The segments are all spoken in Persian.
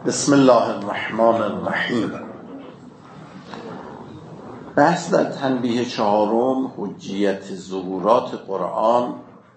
بسم الله الرحمن الرحیم. بحث در تنبیه چهارم حجیت ظهورات قرآن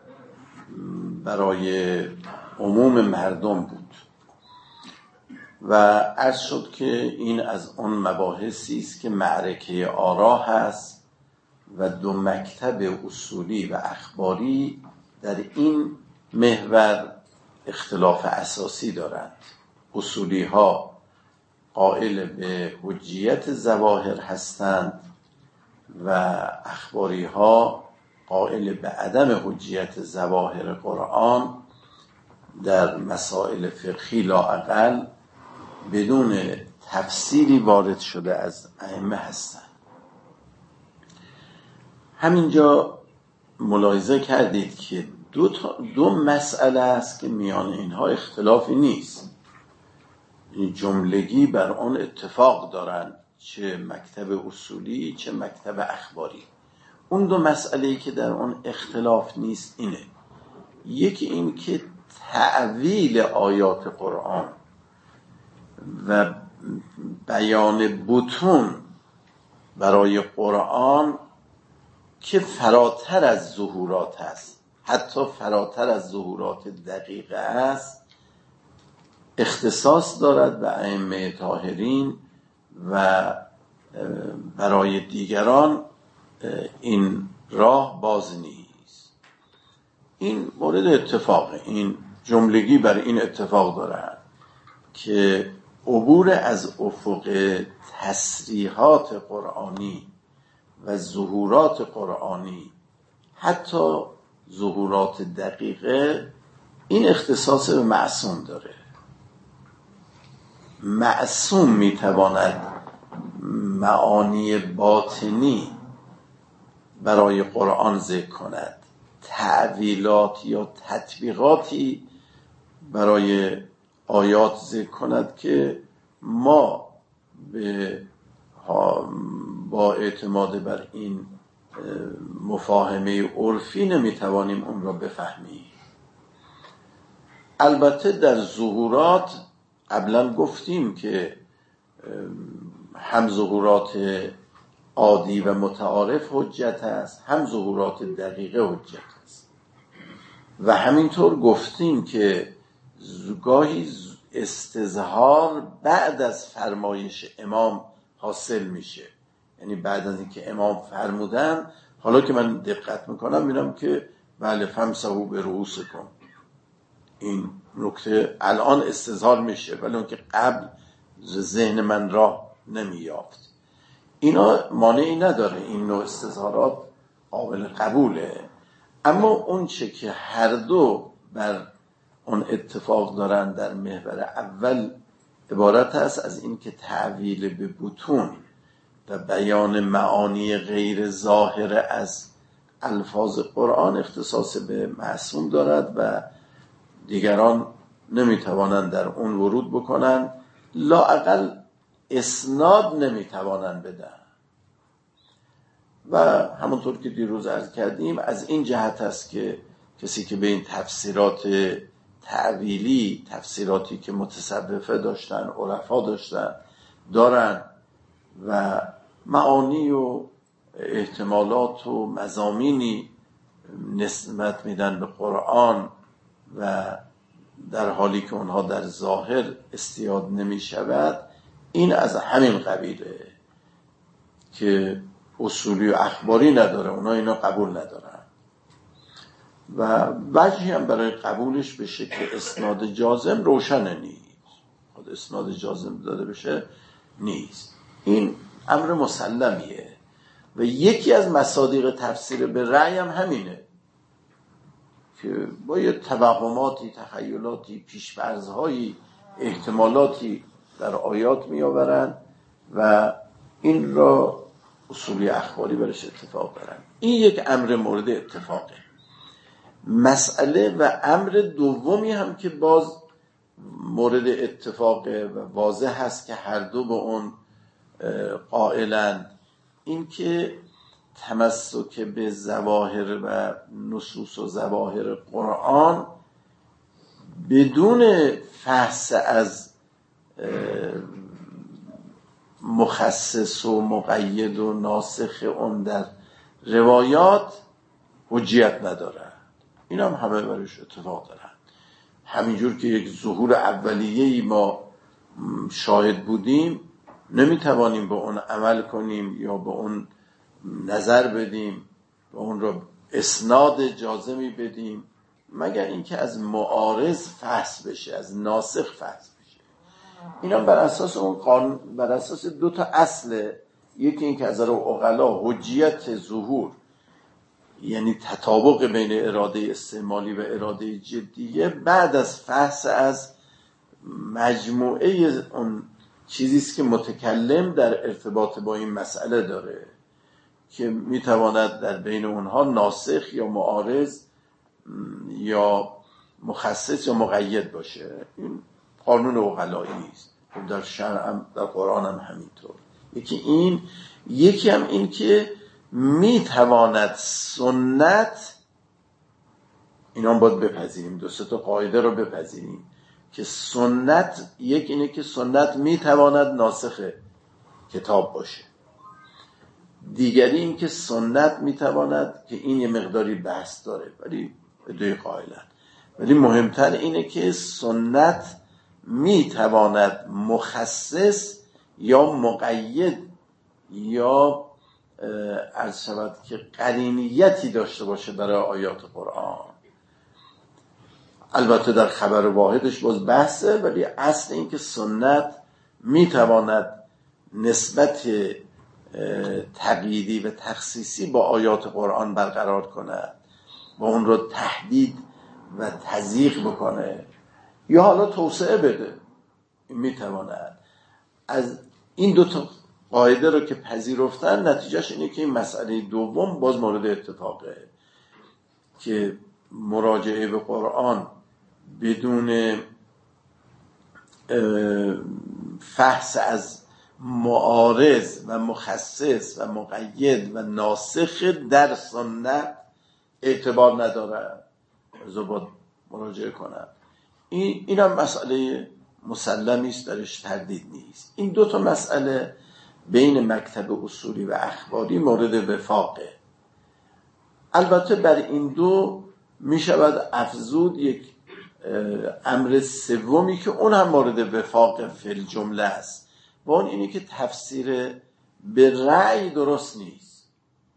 برای عموم مردم بود و عرض شد که این از اون مباحثی است که معرکه آرا هست و دو مکتب اصولی و اخباری در این محور اختلاف اساسی دارند. اصولی ها قائل به حجیت ظواهر هستند و اخباری ها قائل به عدم حجیت ظواهر قرآن در مسائل فقهی لااقل بدون تفسیری وارد شده از ائمه هستند. همینجا ملاحظه کردید که دو مسئله است که میان اینها اختلافی نیست، جملگی بر آن اتفاق دارند، چه مکتب اصولی چه مکتب اخباری. اون دو مسئله‌ای که در آن اختلاف نیست اینه: یکی این که تأویل آیات قرآن و بیان بطون برای قرآن که فراتر از ظهورات است، حتی فراتر از ظهورات دقیقه است، اختصاص دارد به ائمه طاهرین و برای دیگران این راه باز نیست. این مورد اتفاقه، این جملگی بر این اتفاق دارد که عبور از افق تصریحات قرآنی و ظهورات قرآنی، حتی ظهورات دقیقه، این اختصاص به معصوم داره. معصوم میتواند معانی باطنی برای قرآن ذکر کند، تعویلات یا تطبیقاتی برای آیات ذکر کند که ما با اعتماد بر این مفاهمه عرفی نمیتوانیم اون را بفهمیم. البته در ظهورات قبلا گفتیم که هم ظهورات عادی و متعارف حجت است، هم ظهورات دقیقه حجت است و همینطور گفتیم که گاهی استظهار بعد از فرمایش امام حاصل میشه، یعنی بعد از اینکه امام فرمودن، حالا که من دقت میکنم میرم که بله فمسحوا برؤوسکم، این نکته الان استظهار میشه، ولی اون که قبل ذهن من راه نمیافت. اینا مانعی نداره، این نوع استظهارات قابل قبوله. اما اون چه که هر دو بر اون اتفاق دارن در محور اول عبارت است از این که تعویل به بطون و بیان معانی غیر ظاهر از الفاظ قرآن اختصاص به معصوم دارد و دیگران نمیتوانند در اون ورود بکنند، لااقل اسناد نمیتوانند بدن. و همونطور که دیروز عرض کردیم از این جهت است که کسی که به این تفسیرات تعویلی، تفسیراتی که متصوفه داشتن، عرفا دارن و معانی و احتمالات و مضامینی نسبت میدن به قرآن و در حالی که اونها در ظاهر استیاد نمی شود، این از همین قبیله که اصولی و اخباری نداره، اونها اینا قبول ندارن و وجهی هم برای قبولش بشه که اسناد جازم روشن نیست، خود اسناد جازم داده بشه نیست. این امر مسلمیه و یکی از مصادیق تفسیر به رأی هم همینه که با یه توهماتی، تخیلاتی، پیش‌فرض‌هایی، احتمالاتی در آیات میآورن و این را اصولی اخباری برش اتفاق دارن. این یک امر مورد اتفاقه. مسئله و امر دومی هم که باز مورد اتفاقه و واضح هست که هر دو به اون قائلند، این که تمسک به ظواهر و نصوص و ظواهر قرآن بدون فحص از مخصص و مقید و ناسخ اون در روایات حجیت ندارن. این هم همه برش اتفاق دارن. همینجور که یک ظهور اولیه‌ای ما شاهد بودیم، نمیتوانیم به اون عمل کنیم یا به اون نظر بدیم، به اون رو اسناد جازمی بدیم، مگر اینکه از معارض فحص بشه، از ناسخ فحص بشه. اینا بر اساس اون قانون، بر اساس دو تا اصل، یکی این که از نظر عقلا حجیت ظهور، یعنی تطابق بین اراده استعمالی و اراده جدیه، بعد از فحص از مجموعه اون چیزیست که متکلم در ارتباط با این مسئله داره که میتواند در بین اونها ناسخ یا معارض یا مخصص یا مقید باشه. این قانون عقلایی است. در شرع هم در قرآن هم همینطور. یکی هم این که میتواند سنت، اینا هم باید بپذیریم، دو سه تا قاعده رو بپذیریم که سنت، یک اینه که سنت میتواند ناسخ کتاب باشه، دیگری این که سنت میتواند، که این یه مقداری بحث داره ولی دوی قائلن، ولی مهمتر اینه که سنت میتواند مخصص یا مقید یا عرض شود که قرینیتی داشته باشه برای آیات قرآن. البته در خبر واحدش باز بحثه، ولی اصل این که سنت میتواند نسبت تقییدی و تخصیصی با آیات قرآن برقرار کند و اون رو تهدید و تضییق بکنه یا حالا توسعه بده. میتواند. از این دو تا قاعده رو که پذیرفتن، نتیجهش اینه که این مسئله دوم باز مورد اتفاقه که مراجعه به قرآن بدون فحص از معارض و مخصص و مقید و ناسخ در سنت اعتبار نداره، باید مراجعه کنن. این هم مسئله مسلمی است، درش تردید نیست. این دو تا مسئله بین مکتب اصولی و اخباری مورد وفاقه. البته بر این دو می شود افزود یک امر سومی که اون هم مورد وفاق فی الجمله است، و اون اینه که تفسیر به رأی درست نیست.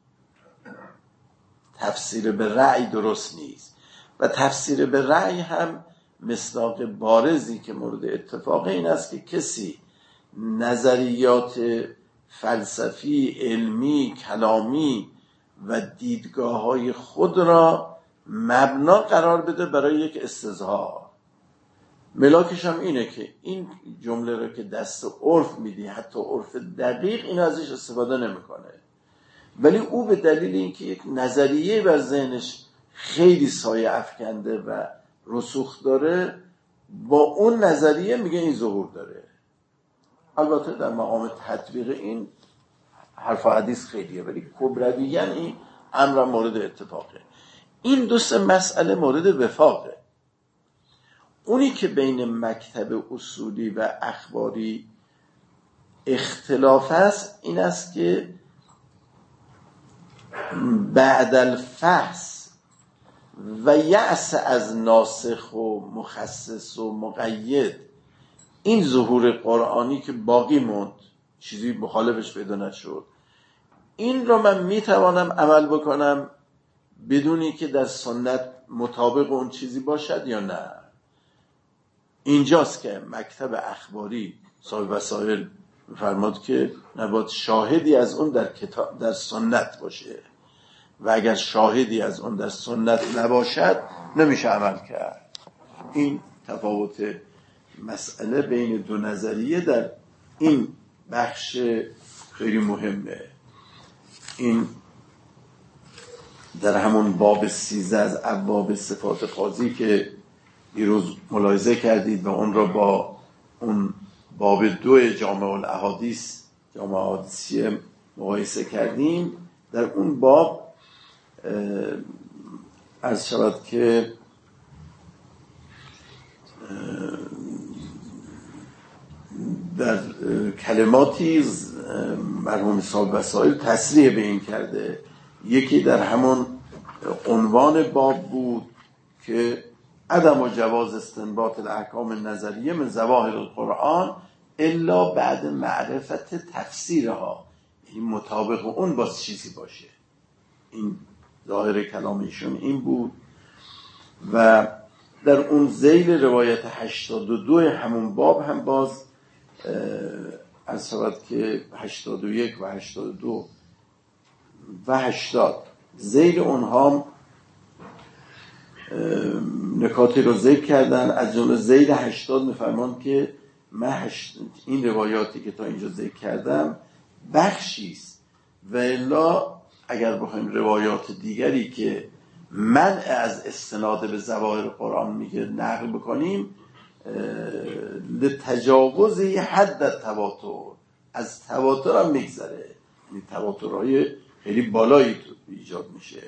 تفسیر به رأی درست نیست و تفسیر به رأی هم مصداق بارزی که مورد اتفاقه این است که کسی نظریات فلسفی، علمی، کلامی و دیدگاه‌های خود را مبنا قرار بده برای یک استظهار. ملاکش هم اینه که این جمله رو که دست عرف میدی، حتی عرف دقیق، این ازش استفاده نمیکنه، ولی او به دلیل اینکه یک نظریه بر ذهنش خیلی سایه افکنده و رسوخ داره، با اون نظریه میگه این ظهور داره. البته در مقام تطبیق این حرف و حدیث خیلیه، ولی کبرویاً این امر مورد اتفاقه. این دو سه مسئله مورد وفاقه. اونی که بین مکتب اصولی و اخباری اختلاف است این است که بعد الفحص و یأس از ناسخ و مخصص و مقید، این ظهور قرآنی که باقی موند، چیزی مخالفش پیدا نشد، این رو من میتوانم عمل بکنم بدونی که در سنت مطابق اون چیزی باشد یا نه. اینجاست که مکتب اخباری صاحب وسائل فرمود که نباید شاهدی از اون در کتاب در سنت باشه، و اگر شاهدی از اون در سنت نباشد نمیشه عمل کرد. این تفاوت مسئله بین دو نظریه در این بخش خیلی مهمه. این در همون باب 13 از ابواب صفات قاضی که دیروز ملاحظه کردید و اون را با اون باب 2 جامع الاحادیث، جامع الاحادیثیه مقایسه کردیم، در اون باب عرض شود که در کلماتی مرحوم صاحب وسائل تصریح به این کرده. یکی در همون عنوان باب بود که عدم و جواز استنباط الاحکام النظریه من ظواهر القرآن الا بعد معرفت تفسیرها، یعنی مطابق اون باز چیزی باشه. این ظاهر کلام ایشون این بود. و در اون ذیل روایت 82 همون باب هم باز از صورت که 81 و 82 و 80 ذیل اونها نکاتی رو ذکر کردن. از جمله ذیل 80 میفرمان که من این روایاتی که تا اینجا ذکر کردم بخشیست و الا اگر بخوایم روایات دیگری که منع از استناد به ظواهر قرآن میگه نقل بکنیم، لتجاوز حد تواتر، از تواتر هم میگذره، یعنی تواترهای خیلی بالایی ایجاد میشه.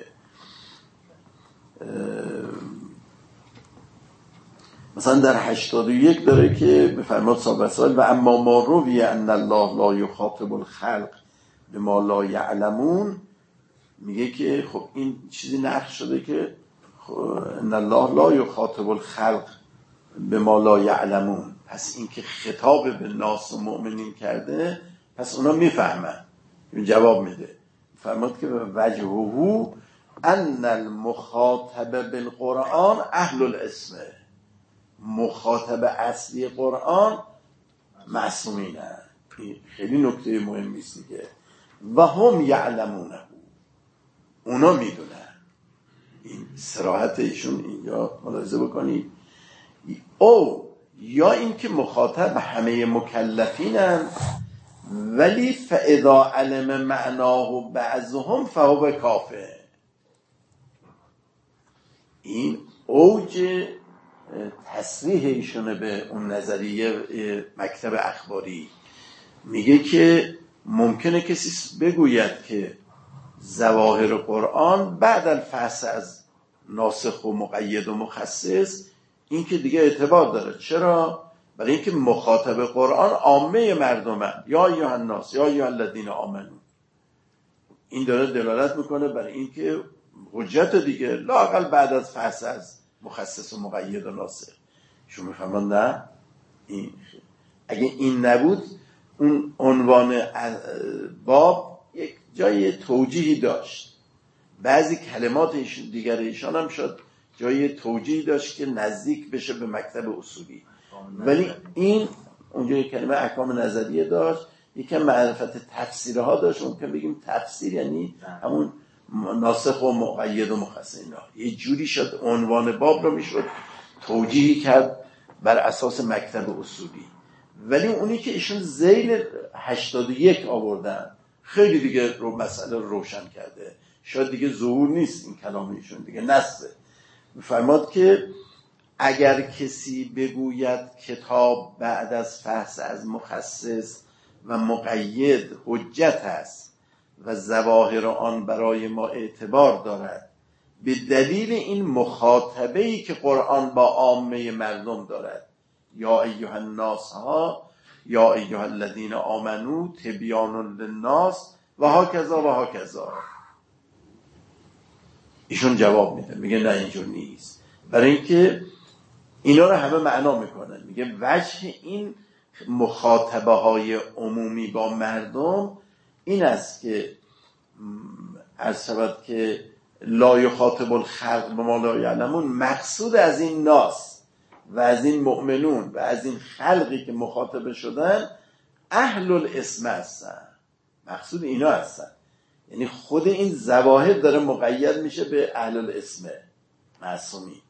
مثلا در 81 داره که بفرماد صاحب وسائل و اما ما روی ان الله لا یخاطب الخلق بما لا یعلمون، میگه که خب این چیزی نقل شده که ان الله لا یخاطب الخلق بما لا یعلمون، پس این که خطاب به ناس و مؤمنین کرده پس اونا میفهمن. جواب میده فرماد که وجهه ان المخاطب بالقرآن اهل الاسم، مخاطب اصلی قرآن معصومین هست. خیلی نکته مهمی است دیگه. و هم یعلمونه، اونا میدونن. این صراحت ایشون اینجا ملاحظه بکنید. او یا این که مخاطب همه مکلفینن ولی فاذا علم معناه بعضهم فهو کافر. این اوج تصریح ایشونه به اون نظریه مکتب اخباری. میگه که ممکنه کسی بگوید که ظواهر قرآن بعد الفحص از ناسخ و مقید و مخصص این که دیگه اعتبار داره. چرا؟ برای اینکه مخاطب قرآن عامه مردمن، یا ایها الناس یا ایها الذین آمنو. این داره دلالت میکنه برای اینکه حجت دیگه لااقل بعد از فحص از مخصص و مقید و ناسخ. شما میفهمون نه؟ اگه این نبود اون عنوان باب یک جای توجیهی داشت. بعضی کلمات دیگر ایشان هم شد جای توجیهی داشت که نزدیک بشه به مکتب اصولی، ولی این اونجا یک کلمه احکام نظریه داشت، یکم معرفت تفسیرها داشت. ممکن بگیم تفسیر یعنی همون ناسخ و مقید و مخصص. اینا یه جوری شد عنوان باب رو میشد توجیهی کرد بر اساس مکتب اصولی. ولی اونی که ایشون ذیل 81 آوردن خیلی دیگه رو مسئله رو روشن کرده. شاید دیگه ظهور نیست این کلام ایشون، دیگه نسته. میفرماد که اگر کسی بگوید کتاب بعد از فحص از مخصص و مقید حجت است و ظواهر آن برای ما اعتبار دارد به دلیل این مخاطبه‌ای که قرآن با عامه مردم دارد، یا ایها الناس ها یا ایها الذین آمنو تبیان للناس و هاکذا و هاکذا. ایشون جواب میده، میگه نه اینجور نیست، برای اینکه اینا رو همه معنا میکنن. میگه وجه این مخاطبه های عمومی با مردم این است که از شود که لا یخاطب الخلق بما لا یعلمون، مقصود از این ناس و از این مؤمنون و از این خلقی که مخاطبه شدن اهل الاسم هستن، مقصود اینا هستن. یعنی خود این ظواهر داره مقید میشه به اهل الاسم معصومی.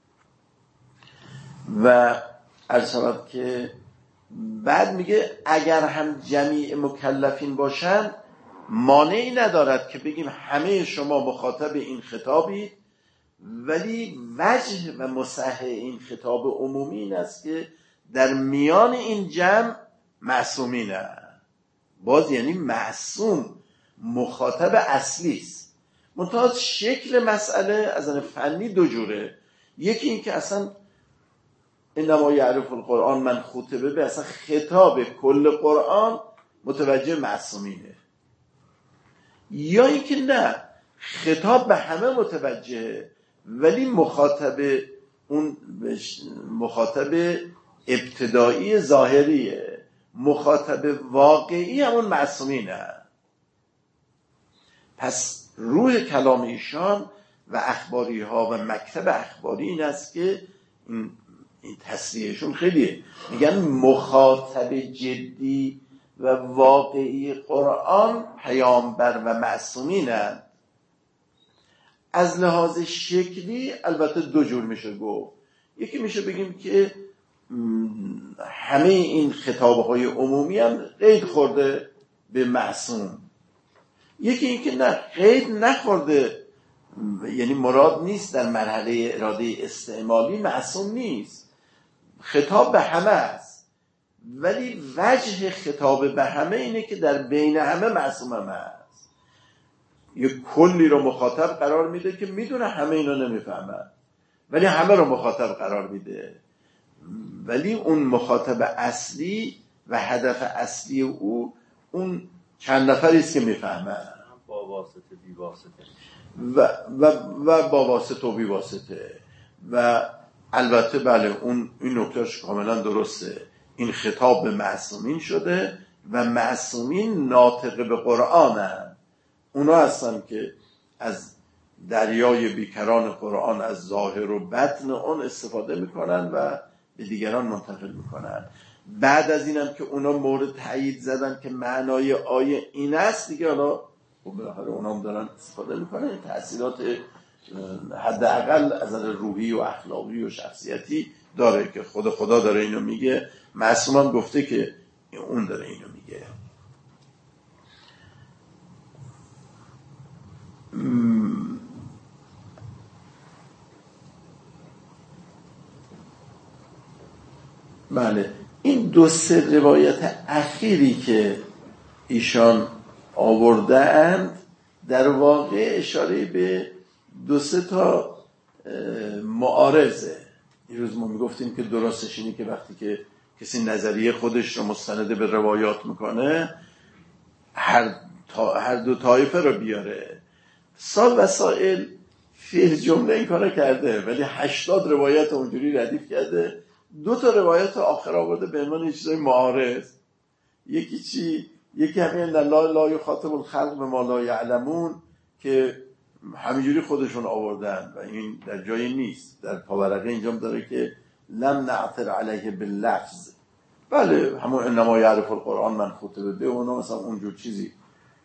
و از شود که بعد میگه اگر هم جمیع مکلفین باشن مانعی ندارد که بگیم همه شما مخاطب این خطابید، ولی وجه و مصح این خطاب عمومی این است که در میان این جمع معصومینه. باز یعنی معصوم مخاطب اصلی است. منتها شکل مسئله از فنی دو جوره. یکی این که اصلا انما یعرف القرآن من خطبه به، اصلا خطاب کل قرآن متوجه معصومینه، یا اینکه نه خطاب به همه متوجهه ولی مخاطب ابتدایی ظاهریه، مخاطب واقعی همون معصومینه. پس روح کلام ایشان و اخباری ها و مکتب اخباری این است که این تصریحشون خیلیه، میگن مخاطب جدی و واقعی قرآن پیامبر و معصومینند. از لحاظ شکلی البته دو جور میشه گفت، یکی میشه بگیم که همه این خطابهای عمومی هم قید خورده به معصوم، یکی این که نه قید نخورده، یعنی مراد نیست در مرحله اراده استعمالی معصوم نیست، خطاب به همه است ولی وجه خطاب به همه اینه که در بین همه معصوم هم هست، یه کلی رو مخاطب قرار میده که میدونه همه اینا نمیفهمن ولی همه رو مخاطب قرار میده، ولی اون مخاطب اصلی و هدف اصلی او اون چند نفری است که میفهمن، با واسطه بی واسطه و با واسطه و بی واسطه. و البته بله این نکتهش کاملا درسته، این خطاب به معصومین شده و معصومین ناطق به قرآنن، اونا هستن که از دریای بیکران قرآن از ظاهر و بطن اون استفاده میکنن و به دیگران منتقل میکنن. بعد از اینم که اونا مورد تایید زدن که معنای آیه این است، دیگه حالا بالاخره اونا هم دارن استفاده میکنن، این تأثیرات حداقل از نظر روحی و اخلاقی و شخصیتی داره که خدا داره اینو میگه، معصوم هم گفته که اون داره اینو میگه. بله، این دو سه روایت اخیری که ایشان آورده اند در واقع اشاره به دو سه تا معارضه. دیروز ما میگفتیم که درستش اینه که وقتی که کسی نظریه خودش رو مستند به روایات میکنه هر دو طایفه رو بیاره. سال وسائل فی جمله این کارو کرده ولی 80 روایت اونجوری ردیف کرده، 2 تا روایت آخر آورده به عنوان یه چیزای معارض. یکی همین لا یخاطب الخلق بما لا یعلمون که همینجوری خودشون آوردن و این در جایی نیست، در پاورقه اینجا داره که لم نعثر علیه باللفظ، بله همون انما یعرف القرآن من خطبه به اونا مثلا اونجور چیزی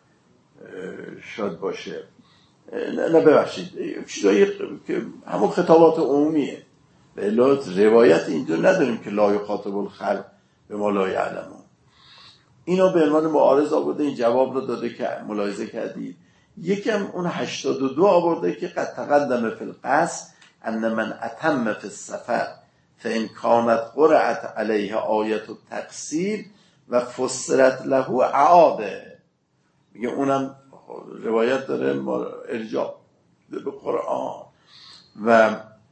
شاید باشه، نه ببخشید چیزایی که همون خطابات عمومیه، به علت روایت اینجا نداریم که لا یخاطب الخلق بما لا یعلمون. اینو به عنوان معارض آورده، این جواب رو داده که ملاحظه کردید. یکم اون 82 آورده که قد تقدم فی القصد ان من اتم فی السفر فان کانت قرأت علیه آیت التقصیر و فسرت له اعاده، میگه اونم روایت داره ارجاع به قرآن و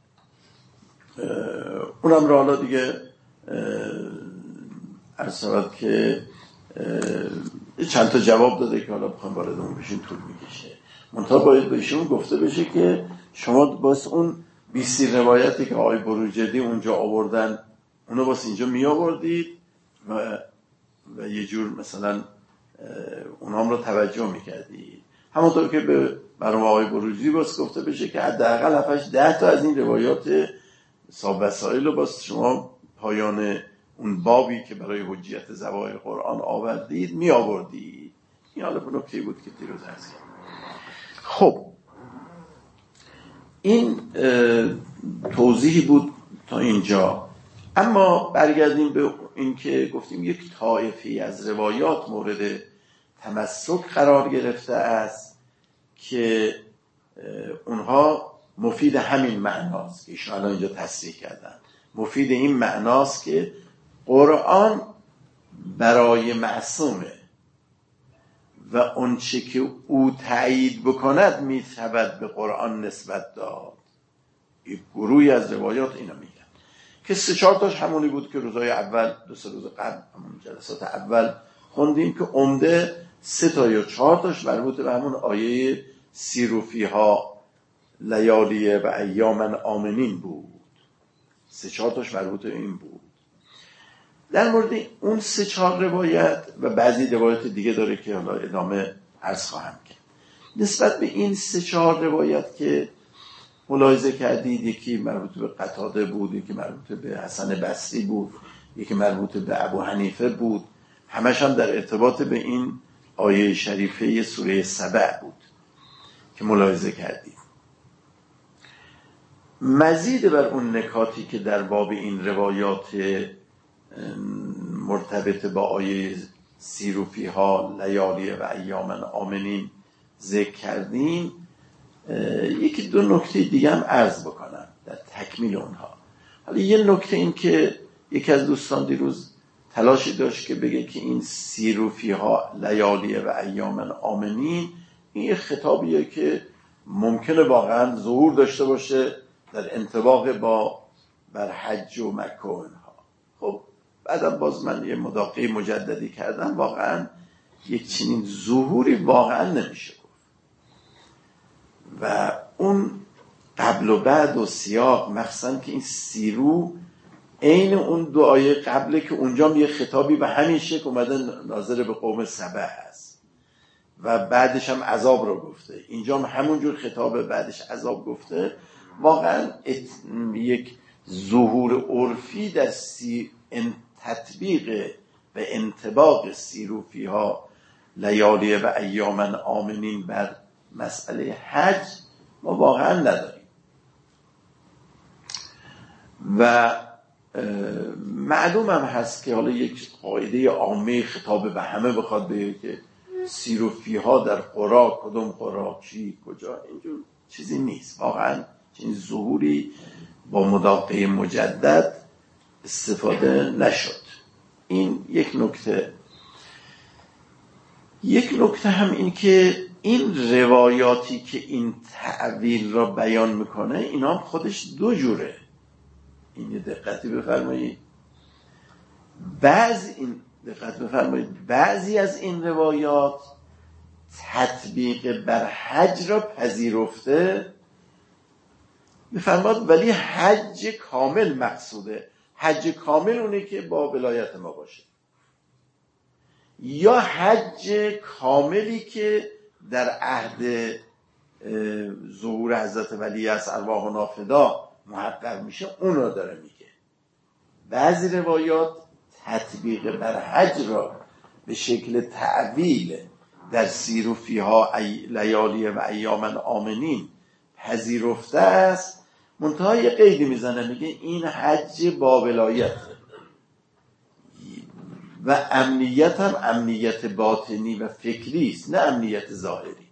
اونم را حالا دیگه ارسالت که چند تا جواب داده که حالا بخوام وارد اون بشین طول میکشه. منتها باید بهشون گفته بشه که شما باز اون 20 روایتی که آقای بروجردی اونجا آوردن اونو باز اینجا می آوردید و یه جور مثلا اونام رو توجه میکردید، همونطور که به برای آقای بروجردی باز گفته بشه که حداقل 7-10 تا از این روایات صاحب وسائل رو باز شما پایان اون بابی که برای حجیت ظواهر قرآن آوردید می آوردید. این حالا به نکته بود که دیروز هست. خب این توضیحی بود تا اینجا. اما برگردیم به این که گفتیم یک طایفی از روایات مورد تمسک قرار گرفته است که اونها مفید همین معناست که ایشان الان اینجا تصریح کردن، مفید این معناست که قرآن برای معصومه و اون چه که او تایید بکند میتود به قرآن نسبت داد. یک گروهی از روایات اینا میگن که 3-4 تاش همونی بود که روزهای اول 2-3 روز قبل همون جلسات اول خوندیم که عمده 3 تا یا 4 تاش مربوط به همون آیه سیروا فیها لیالی و ایاما آمنین بود. 3-4 تاش مربوط به این بود. در مورد اون 3-4 روایت و بعضی روایت دیگه داره که حالا ادامه عرض خواهم کرد. نسبت به این 3-4 روایت که ملاحظه کردید، یکی مربوط به قتاده بود، یکی مربوط به حسن بصری بود، یکی مربوط به ابو حنیفه بود، همش هم در ارتباط به این آیه شریفه سوره سبع بود که ملاحظه کردید. مزید بر اون نکاتی که در باب این روایات مرتبط با آیه سیروا فیها لیالی و ایاما آمنین ذکر کردیم، یکی 2 نکته دیگه هم عرض بکنم در تکمیل اونها. حالا یه نکته این که یکی از دوستان دیروز تلاشی داشت که بگه که این سیروا فیها لیالی و ایاما آمنین این یه خطابیه که ممکنه واقعا ظهور داشته باشه در انطباق با بر حج و مکه و اینها. خب بعدم باز من یه مداقه مجددی کردم، واقعا یک چنین ظهوری واقعا نمیشه گفت و اون قبل و بعد و سیاق مخصوصا که این سیروا عین اون 2 آیه قبله که اونجا یه خطابی به همین شکل اومده ناظر به قوم سبع هست و بعدش هم عذاب رو گفته، اینجا هم همونجور خطاب بعدش عذاب گفته. واقعا یک ظهور عرفی در تطبیق و انطباق سیروا فیها لیالی و ایاما آمنین بر مسئله حج ما واقعا نداریم و معلوم هم هست که حالا یک قاعده عامه خطاب به همه بخواد بگه که سیروا فیها در قرا، کدوم قرا، چی، کجا، اینجور چیزی نیست. واقعا این ظهوری با مداقه مجدد استفاده نشد. این یک نکته. یک نکته هم این که این روایاتی که این تعویل را بیان میکنه اینا هم خودش 2 جوره. این یه دقتی بفرمایید. بعضی از این روایات تطبیق بر حج را پذیرفته میفرماد، ولی حج کامل مقصوده. حج کامل اونه که با ولایت ما باشه، یا حج کاملی که در عهد ظهور حضرت ولی از ارواحنا فدا محقق میشه، اون رو داره میگه. بعضی روایات تطبیق بر حج را به شکل تعویل در سیروا فیها لیالی و ایاما آمنین پذیرفته است، منتها یه قیدی میزنه، میگه این حج با ولایت و امنیت هم امنیت باطنی و فکری است، نه امنیت ظاهری.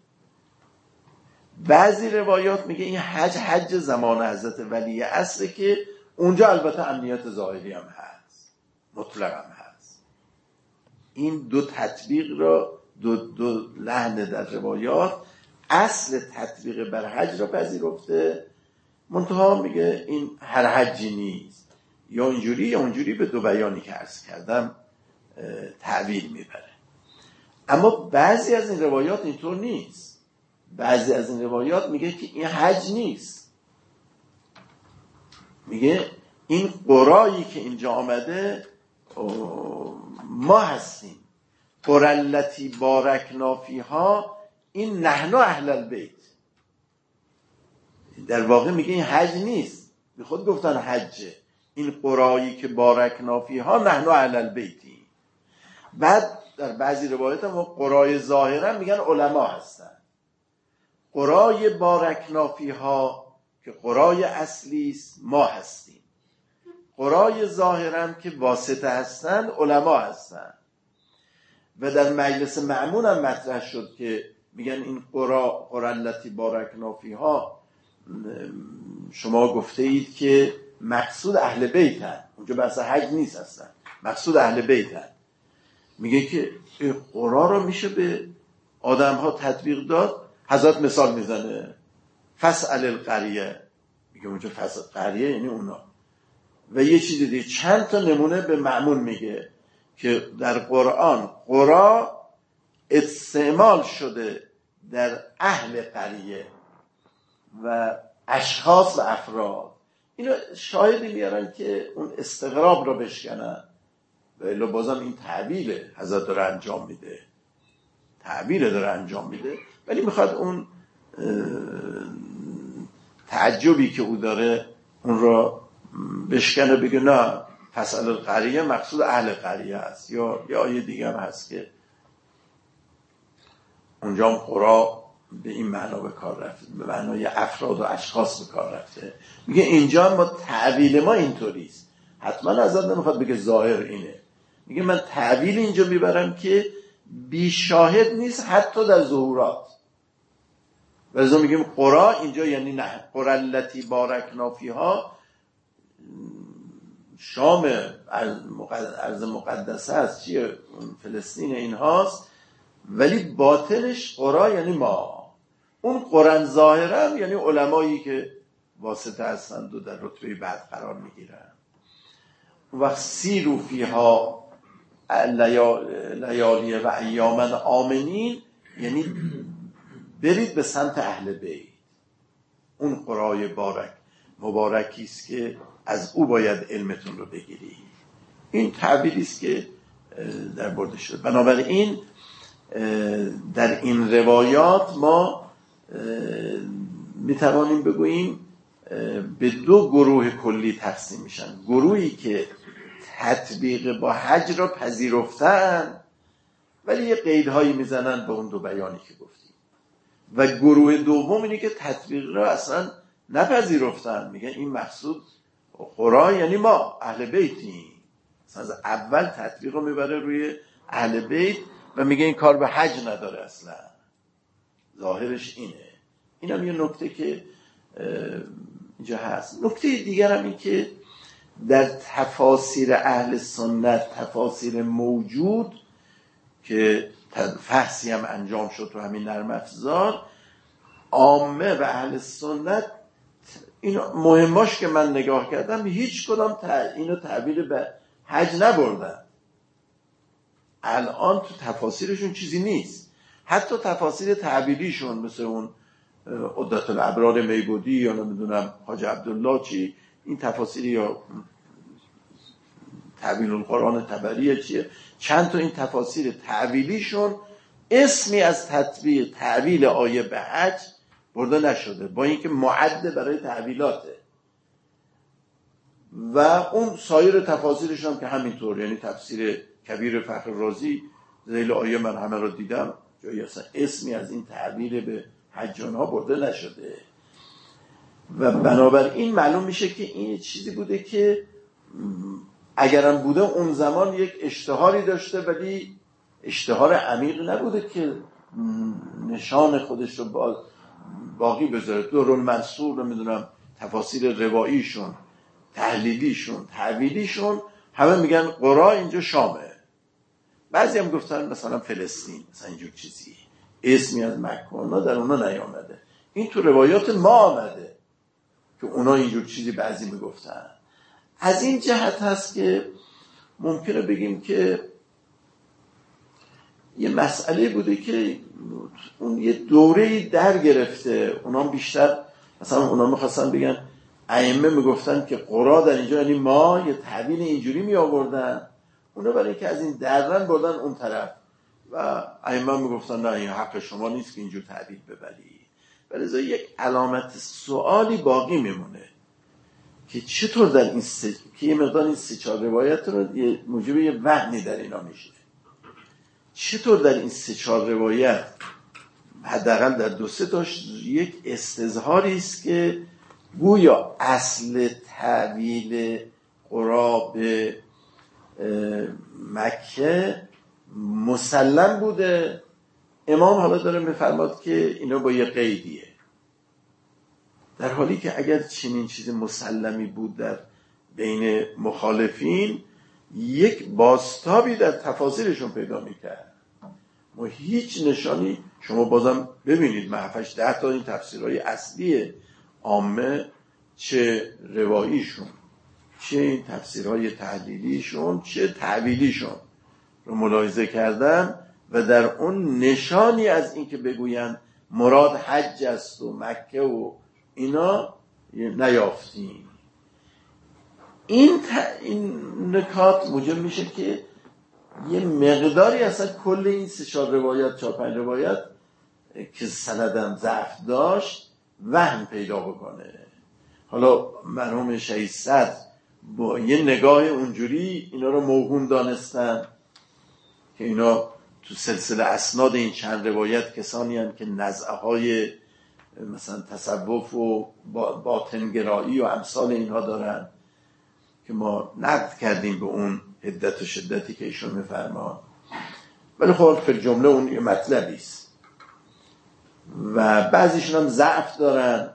بعضی روایات میگه این حج زمان حضرت ولی عصره که اونجا البته امنیت ظاهری هم هست، مطلق هم هست. این 2 تطبیق را 2 لحن در روایات اصل تطبیق بر حج را پذیرفته، منتها میگه این هر حجی نیست، یا اینجوری یا اونجوری به 2 بیانی که عرض کردم تعویل میبره. اما بعضی از این روایات اینطور نیست. بعضی از این روایات میگه که این حج نیست، میگه این قرایی که اینجا آمده ما هستیم، قرالتی بارکنا فیها این نحن اهل البیت. در واقع میگه این حج نیست، به خود گفتن حجه، این قرایی که بارکنا فیها نحن اهل البیتی. بعد در بعضی روایات هم قرای ظاهرا میگن علما هستن. قرای بارکنا فیها که قرای اصلی است ما هستیم، قرای ظاهرا که واسطه هستن علما هستن. و در مجلس معمون هم مطرح شد که میگن این قرالتی بارکنا فیها شما گفته اید که مقصود اهل بیتن، اونجا بحث حج نیست هستن، مقصود اهل بیتن. میگه که قرآن رو میشه به آدم ها تطبیق داد. حضرت مثال میزنه فسأل القریه، میگه اونجا فسأل قریه یعنی اونا. و یه چیزی دیگه، چند تا نمونه به مأمون میگه که در قرآن قرا استعمال شده در اهل قریه و اشخاص و افراد. اینو شاهدی میارن که اون استغراب رو بشکنن، ولی بازم این تعبیره حضرت داره انجام میده، تعبیره داره انجام میده، ولی میخواد اون تعجبی که او داره اون رو بشکنه، بگه نه فسأل القریه مقصود اهل قریه است. یا آیه دیگه هم هست که اونجا هم قرا به این معنا به کار رفته، به معنای افراد و اشخاص به کار رفته. میگه اینجا ما تعبیل ما اینطوریست، حتما ازت نمیخواد بگه ظاهر اینه، میگه من تعبیل اینجا میبرم که بی شاهد نیست حتی در ظهورات. و ازا میگیم قرا اینجا یعنی نه قرا التی بارکنا فیها، شام ارض مقدسه است، چیه فلسطین این هاست، ولی باطنش قرا یعنی ما. اون قرآن ظاهرا یعنی علمایی که واسطه هستند و در رتبه بعد قرار میگیرن. و سیرو فیها لیالی و ایامن آمنین، یعنی برید به سمت اهل بیت. اون قرای مبارکی است که از او باید علمتون رو بگیری. این تعبیری است که در برده شد. بنابراین در این روایات ما میتوانیم بگوییم به دو گروه کلی تقسیم میشن. گروهی که تطبیق با حج را پذیرفتن ولی یه قیدهایی میزنن به اون دو بیانی که گفتیم، و گروه دوم اینی که تطبیق را اصلا نپذیرفتن، میگن این مقصود قرا یعنی ما اهل بیتیم. از اول تطبیق رو میبره روی اهل بیت و میگه این کار به حج نداره، اصلا ظاهرش اینه. این هم یه نکته که اینجا هست. نکته دیگر هم این که در تفاسیر اهل سنت، تفاسیر موجود که فحصی هم انجام شد تو همین نرم افزار، عامه و اهل سنت این مهماش که من نگاه کردم هیچ کدام اینو تعبیر به حج نبردن. الان تو تفاسیرشون چیزی نیست، حتی تفاسیر تعبیریشون مثل اون عدت الابرار میبودی یا نمیدونم حاج عبدالله چی، این تفاسیری یا تعبیل القرآن طبری چیه، چند تا این تفاسیر تعبیلیشون اسمی از تعبیل آیه به حج برده نشده، با اینکه معد برای تعبیلاته. و اون سایر تفاسیرشون که همینطور، یعنی تفسیر کبیر فخر رازی ذیل آیه من همه رو دیدم، جایی اصلا اسمی از این تعبیر به حجانها برده نشده. و بنابراین معلوم میشه که این چیزی بوده که اگرم بوده اون زمان یک اشتهاری داشته، ولی اشتهار عمیق نبوده که نشان خودش رو باقی بذاره. دورالمنصور رو میدونم، تفاسیر رواییشون، تحلیلیشون، تعبیلیشون، همه میگن قرا اینجا شامه. بعضی هم گفتن مثلا فلسطین، مثلا اینجور چیزی، اسمی از مکه اونا در اونا نیامده. این تو روایات ما آمده که اونا اینجور چیزی بعضی میگفتن. از این جهت هست که ممکنه بگیم که یه مسئله بوده که اون یه دوره‌ای در گرفته. اونا بیشتر مثلا اونا میخواستن بگن، ائمه میگفتن که قرا در اینجا یعنی ما، یه تعبیر اینجوری می آوردن، اونا برای اینکه از این درن بردن اون طرف، و ائمه میگفتن نه این حق شما نیست که اینجور تعبیر ببری. ولی یک علامت سوالی باقی میمونه که چطور در این که یه مقدار این 3-4 روایت رو یه موجب یه وهمی در اینا میشه، چطور در این 3-4 روایت حداقل در 2-3 تاش یک استظهاری است که گویا اصل تعبیل قرا به مکه مسلم بوده. امام حالا داره میفرماد که اینا با یه قیدیه، در حالی که اگر چنین چیز مسلمی بود در بین مخالفین، یک بازتابی در تفاسیرشون پیدا میکرد. ما هیچ نشانی، شما بازم ببینید 7-8-10 تا این تفسیرهای اصلی عامه، چه رواییشون چه این تفسیرهای تحلیلیشون چه تعبیلیشون رو ملاحظه کردن و در اون نشانی از این که بگوین مراد حج است و مکه و اینا نیافتیم. این نکات موجب میشه که یه مقداری اصلا کل این 3-4 روایت 4-5 روایت که سندم ضعف داشت وهم پیدا بکنه. حالا مرحوم شهید صدر با یه نگاه اونجوری اینا رو موهوم دانستن که اینا تو سلسله اسناد این چند روایت کسانی هستند که نزعه‌های مثلا تصوف و باطنگرایی و امثال اینها دارن که ما نقد کردیم به اون حدت و شدتی که ایشون میفرمان، ولی خب فی الجمله اون یه مطلبی است و بعضیشون هم ضعف دارن.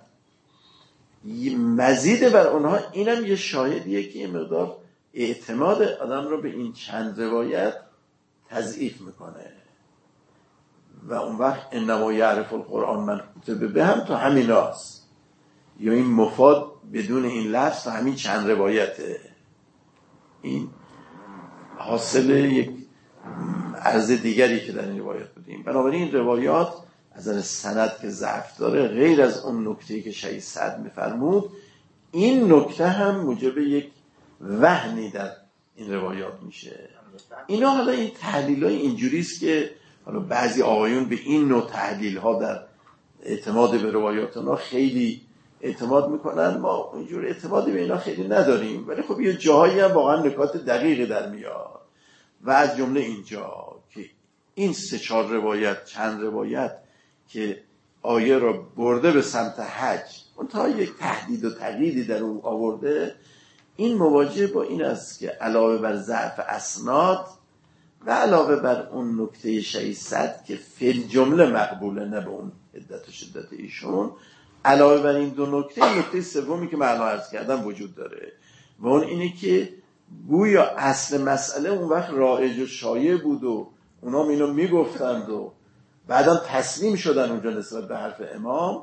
مزید بر اونها اینم یه شاهدیه که یه مقدار اعتماد آدم رو به این چند روایت تضعیف میکنه و اون وقت انما یعرف القرآن من خوطبه به هم تو همین هاست، یا این مفاد بدون این لفظ تو همین چند روایته. این حاصل یک عرض دیگری که در این روایات بودیم. بنابراین این روایات از نظر سند که ضعف داره، غیر از اون نکته‌ای که شهید صدر می‌فرمود، این نکته هم موجب یک وهنی در این روایات میشه. اینا حالا این تحلیل‌های اینجوریست که حالا بعضی آقایون به این نوع تحلیل‌ها در اعتماد به روایات اونا خیلی اعتماد میکنن. ما اونجور اعتمادی به اینا خیلی نداریم، ولی خب یه جاهایی هم واقعا نکات دقیقی در میاد و از جمله اینجا که این 3-4 روایت چند روایت که آیه را برده به سمت حج، اون تا یک تهدید و تقییدی در اون آورده، این مواجه با این است که علاوه بر ضعف اسناد و علاوه بر اون نکته شهید صدر که فی الجمله مقبوله، نه به اون حدت و شدت ایشون، علاوه بر این دو نکته سومی که معنا عرض کردم وجود داره و اون اینه که گویا اصل مسئله اون وقت رایج و شایع بود و اونا اینو میگفتند و بعدم تسلیم شدن اونجا نسبت به حرف امام.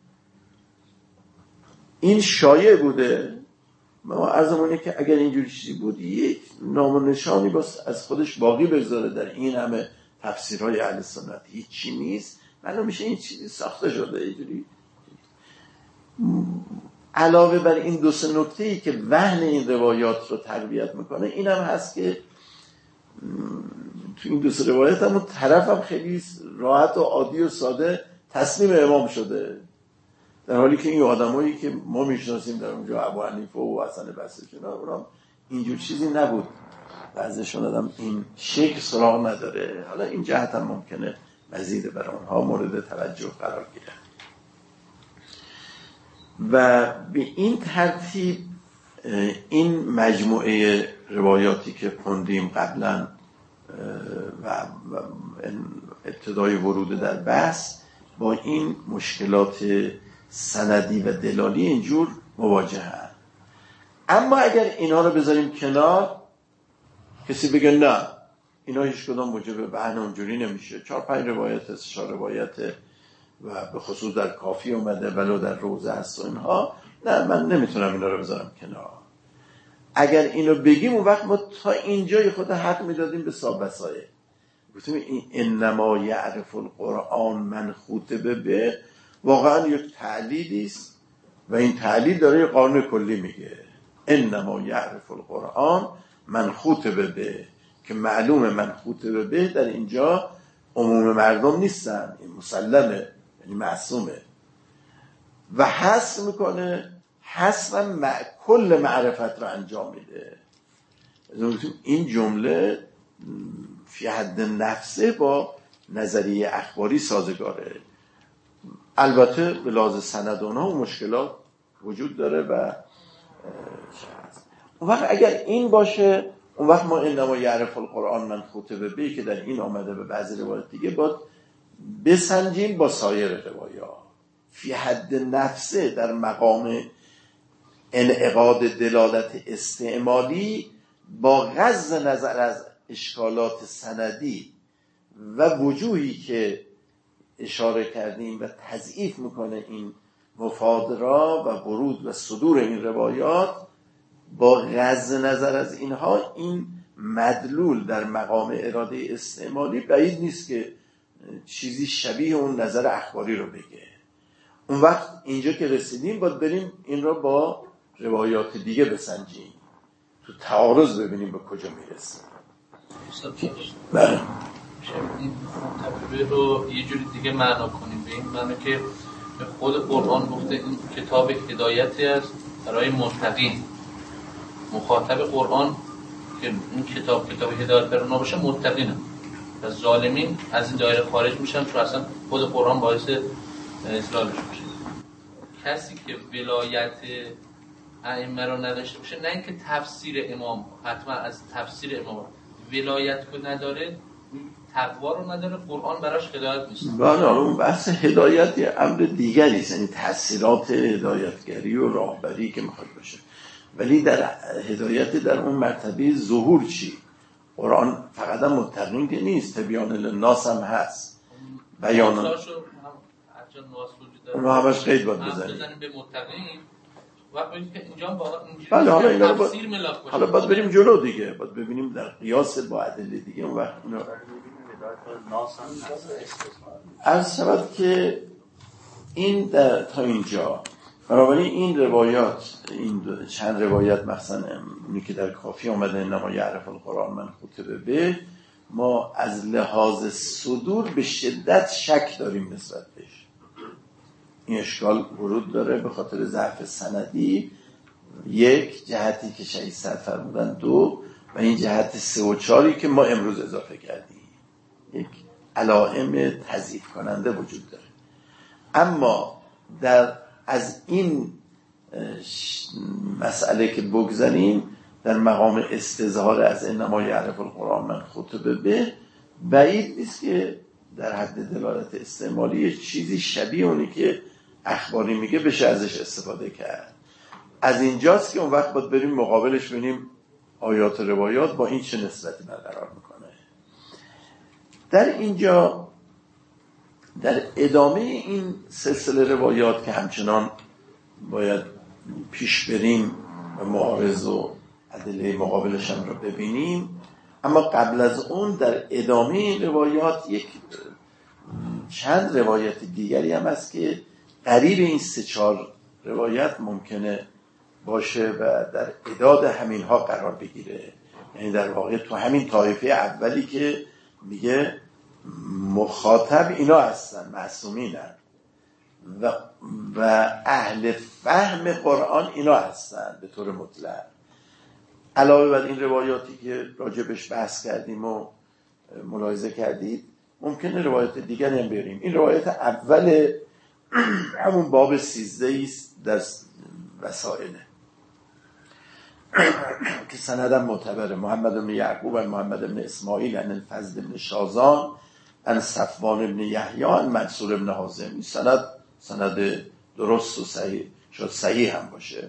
این شایع بوده. ما عرضمونه که اگر اینجوری چیزی بود یک نام و نشانی باز از خودش باقی بذاره در این همه تفسیرهای اهل سنت، هیچی نیست، معلوم میشه این چیزی ساخته شده اینجوری. علاوه بر این 2-3 نکته‌ای که وهن این روایات رو تقویت میکنه، این هم هست که تو این 2-3 روایت هم طرف هم خیلی راحت و عادی و ساده تسلیم امام شده، در حالی که این آدمایی که ما میشناسیم در اونجا ابو حنیفه و حسن بصری اونا اینجور چیزی نبود، بعضیشون آدم این شکل سراغ نداره. حالا این جهت هم ممکنه مزید بر اونها مورد توجه قرار گیره و به این ترتیب این مجموعه روایاتی که خوندیم قبلا و ابتدای ورود در بحث با این مشکلات سندی و دلالی اینجور مواجه هست. اما اگر اینا رو بذاریم کنار، کسی بگه نه اینا هیچ کدام موجب بحث اونجوری نمیشه، 4-5 روایت 4 روایت و به خصوص در کافی اومده ولو در روزه هست و اینها، نه من نمیتونم اینا رو بذارم کنار. اگر اینو بگیم اون وقت ما تا اینجای خود حق میدادیم به سابسایه، گفتیم این انما یعرف القرآن من خوطبه به واقعا یک تعلیلی است و این تعلیل داره یه قانون کلی میگه انما یعرف القرآن من خوطبه به، که معلومه من خوطبه به در اینجا عموم مردم نیستن، این مسلمه، یعنی معصومه و حس میکنه، حسن کل معرفت رو انجام میده. این جمله فی حد نفسه با نظریه اخباری سازگاره. البته به لحاظ سند اونها و مشکلات وجود داره و اون وقت اگر این باشه، اون وقت ما انما یعرف القرآن من خوطبه به که در این آمده به بعضی روایات دیگه باید بسنجیم با سایر روایات. فی حد نفسه در مقام انعقاد دلالت استعمالی با غض نظر از اشکالات سندی و وجوهی که اشاره کردیم و تضعیف میکنه این مفاد را و ورود و صدور این روایات، با غض نظر از اینها این مدلول در مقام اراده استعمالی بعید نیست که چیزی شبیه اون نظر اخباری رو بگه. اون وقت اینجا که رسیدیم باید بریم این رو با روایات دیگه بسنجیم، تو تعارض ببینیم به کجا میرسیم. بله این متفقه رو یه جوری دیگه معنا کنیم، به این معنی که خود قرآن گفته این کتاب هدایتی است برای متقین. مخاطب قرآن که این کتاب هدایت برای اونا باشه متقینه و ظالمین از این دایره خارج میشن، چون اصلا خود قرآن باعث اضلالش میشه. کسی که ولایت ائمه رو نداشته باشه، نه اینکه تفسیر امام حتما از تفسیر امام ولایت رو نداره، تقوا رو نداره، قرآن براش هدایت نیست. بله اون بحث هدایت یه امر دیگری است، یعنی تأثیرات هدایتگری و راهبری که میخواد باشه، ولی در هدایت در اون مرتبه ظهور چی؟ قرآن فقط هم متقین که نیست، تبیان للناس هم هست، بیان اون همش قید باید بزنیم به متقین و ببینید که اینجا با بله حالا اینا تفسیر ملاک باشه. حالا باید بریم جلو دیگه، باید ببینیم در قیاس با ادله دیگه اون وقت اینو عرض شود که این تا اینجا. بنابراین این روایات، این چند روایت مثلا اینی که در کافی آمده انما یعرف القرآن من خطبه به، ما از لحاظ صدور به شدت شک داریم نسبت بهش. این اشکال ورود داره به خاطر ضعف سندی، یک جهتی که شهید صدر فرمودن، دو و این جهت 3 و 4 که ما امروز اضافه کردیم، یک علائم تضعیف کننده وجود داره. اما از این مسئله که بگذاریم در مقام استظهار از انما یعرف القرآن من خطبه به، بعید نیست که در حد دلالت استعمالی چیزی شبیه اونی که اخباری میگه بشه ازش استفاده کرد. از اینجاست که اون وقت باید بریم مقابلش ببینیم آیات و روایات با این چه نسبتی برقرار میکنه. در اینجا در ادامه این سلسله روایات که همچنان باید پیش بریم و معارض و ادله مقابلش هم رو ببینیم، اما قبل از اون در ادامه این روایات یک چند روایت دیگری هم هست که قریب این 3-4 روایت ممکنه باشه و در اعداد همینها قرار بگیره. یعنی در واقع تو همین طایفه اولی که میگه مخاطب اینا هستن، معصومینن و اهل فهم قرآن اینا هستن به طور مطلق. علاوه بر این روایاتی که راجبش بحث کردیم و ملاحظه کردید، ممکنه روایت دیگری هم بیاریم. این روایت اول همون باب 13 است در وسائله که سندم معتبره، محمد بن یعقوب و محمد بن اسماعیل عن الفضل بن شازان عن صفوان بن یحیی عن منصور بن حازم. این سند درست و صحیح، شاید صحیح هم باشه.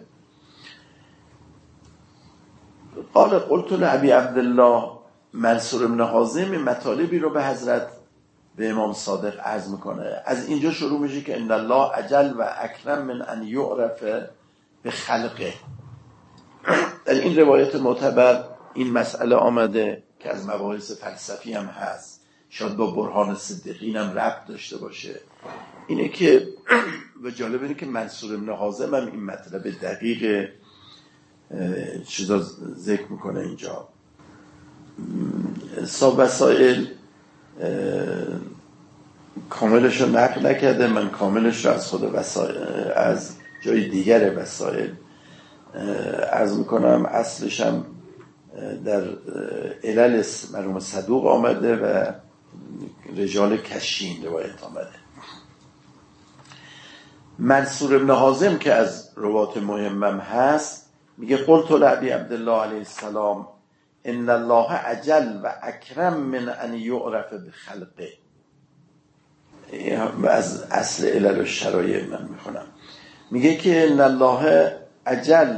قلت لابی عبدالله، منصور بن حازم مطالبی رو به حضرت به امام صادق عرض میکنه. از اینجا شروع میشه که ان الله اجل و اکرم من ان یعرف به خلقه. در این روایت معتبر این مسئله آمده که از مباحث فلسفی هم هست، شاید با برهان صدیقین هم ربط داشته باشه. اینه که و جالب اینه که منصور بن حازم هم این مطلب دقیق چیزا ذکر میکنه اینجا. صاحب وسائل کاملش رو نقل نکرده، من کاملش رو از خود وسائل از جای دیگر وسائل عرض میکنم. اصلش هم در علل مرحوم صدوق آمده و رجال کشین روایت آمده. منصور بن حازم که از روات مهمم هست میگه قلت لابی عبدالله علیه السلام ان الله اجل و اکرم من ان یعرف بخلقه. از اصل علل و شرایع من میخونم. میگه که ان الله اجل،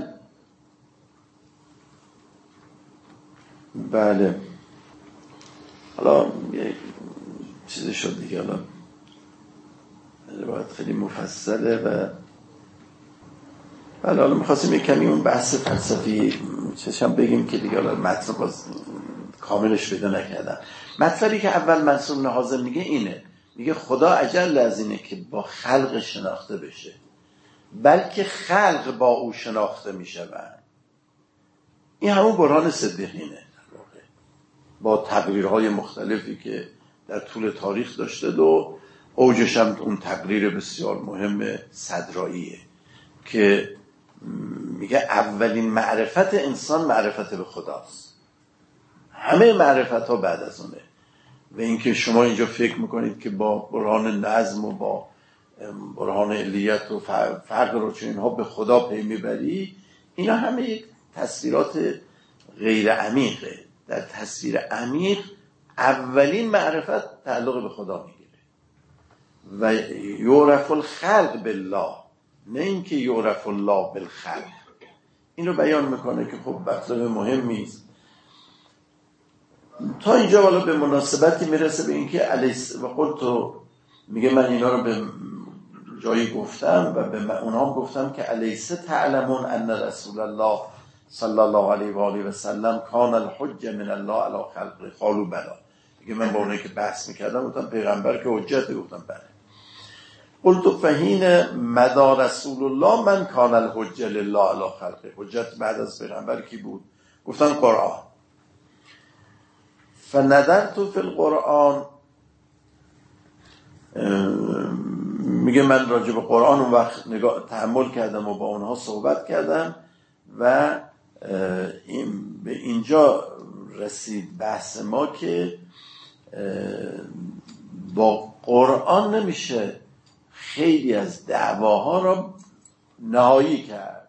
بله حالا یه چیزی شد دیگه، حالا روایت خیلی مفصله و بله، حالا می‌خواستیم یک کمی اون بحث فلسفی چشم بگیم که دیگه حالا متن باز کاملش پیدا نکردم. مطلبی که اول منصور بن حازم میگه اینه، میگه خدا اجل از اینه که با خلق شناخته بشه، بلکه خلق با او شناخته میشوند. این همون برهان صدیقینه با تقریرهای مختلفی که در طول تاریخ داشته و اوجش هم اون تقریر بسیار مهم صدراییه که میگه اولین معرفت انسان معرفت به خداست، همه معرفت ها بعد از اونه. و اینکه شما اینجا فکر میکنید که با برهان نظم و با برهان علیت و فرق رو چون اینها به خدا پی میبری، اینا همه یک تصویرات غیر عمیقه. در تصویر عمیق اولین معرفت تعلق به خدا میگیره و یعرف الخلق بالله، نه اینکه یعرف الله بالخلق. این رو بیان میکنه که خب مطلب مهمی است. تا اینجا والا به مناسبتی میرسه به اینکه و قلت میگه من اینا رو به جایی گفتم و به اونها گفتم که الیس تعلمون ان رسول الله صلی الله علیه و آله و سلم کان الحجه من الله علی خلقه. قالوا بلا. میگه من با اونایی که بحث میکردم گفتم پیغمبر که حجت، گفتم بله. قلت فحین مدى رسول الله من کان الحجه لله علی خلقه. حجت بعد از پیغمبر کی بود؟ گفتم قرآن. فنظرت فی القرآن، میگه من راجع به قرآن اون وقت تأمل کردم و با اونها صحبت کردم و به اینجا رسید بحث ما که با قرآن نمیشه خیلی از دعواها را نهایی کرد.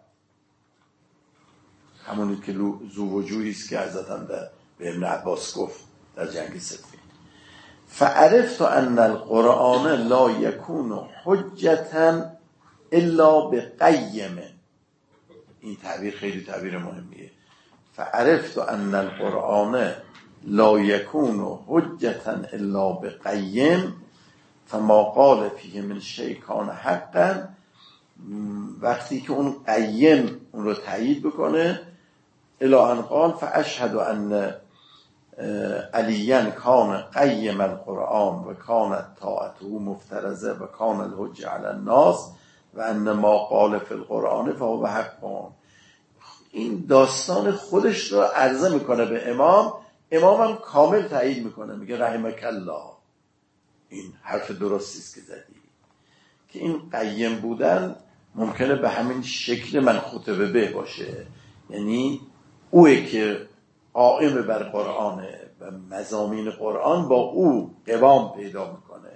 همونی که ذووجوهی است که حضرت هم به ابن عباس گفت در جنگ صفین. فعرفت ان القرآن لا یکون حجتا الا بقیم. این تعبیر خیلی تعبیر مهمیه. فعرفت ان القرآن لا یکون حجتا الا بقیم فما قال فیه من شیء کان حقا. وقتی که اون قیم اون رو تایید بکنه، الی ان قال فاشهد ان علیاً کان قیم القرآن و کانت طاعته مفترضه و کان الحجه علی الناس و ان ما قال فی القرآن فهو حق. این داستان خودش رو عرضه میکنه به امام هم کامل تایید میکنه، میگه رحمک الله، این حرف درستی است که زدی. که این قیم بودن ممکنه به همین شکل من خطبه به باشه، یعنی اوه که قائم بر قرآنه و مضامین قرآن با او قوام پیدا میکنه.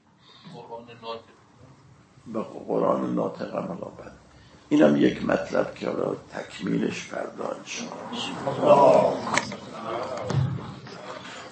به قرآن ناطق عملا بد. اینم یک مطلب که تکمیلش فردا انشاءالله.